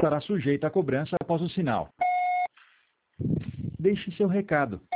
estará sujeita a cobrança após o sinal. Deixe seu recado.